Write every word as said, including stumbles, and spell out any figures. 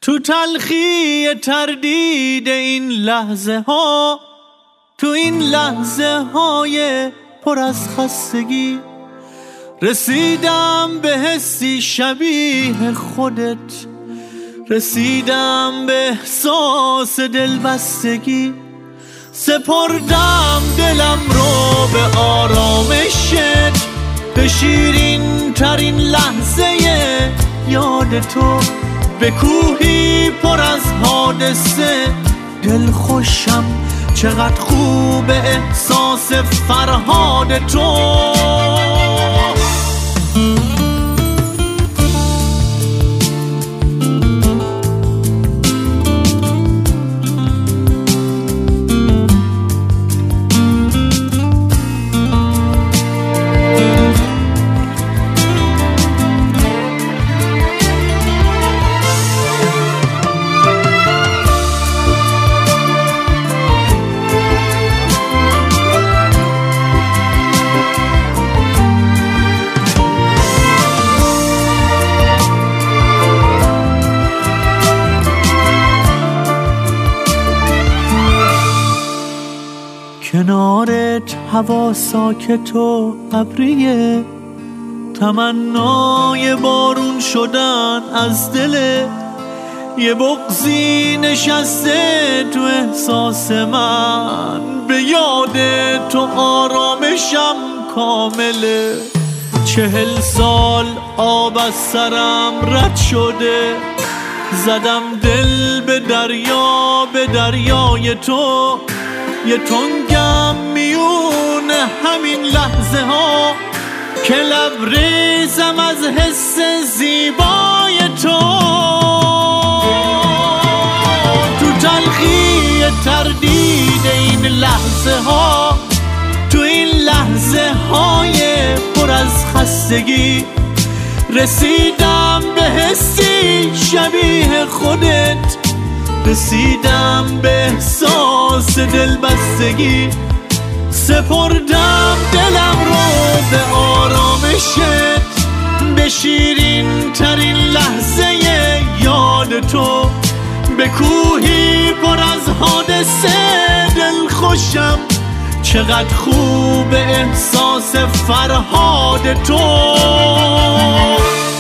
تو تلخی تردید این لحظه ها، تو این لحظه های پر از خستگی، رسیدم به حسی شبیه خودت، رسیدم به احساس دلبستگی، سپردم دلم رو به آرامشت، به شیرین ترین لحظه یاد تو، به کوهی پر از حادثه. دل خوشم چقدر خوب احساس فرهاد تو. کنارت هوا ساکت و ابریه، تمنای بارون شدن از دل، یه بغضی نشسته تو احساس من، به یاد تو آرامشم کامله. چهل سال آب از سرم رد شده، زدم دل به دریا، به دریای تو، یه تنگم میون همین لحظه ها که لبریزم از حس زیبای تو. تو تلخی تردید این لحظه ها، تو این لحظه های پر از خستگی، رسیدم به حسی شبیه خودت، رسیدم به احساس دلبستگی، سپردم دلم رو به آرامشت، به شیرین ترین لحظه یاد تو، به کوهی پر از حادثه. دل خوشم چقدر خوب احساس فرهاد تو.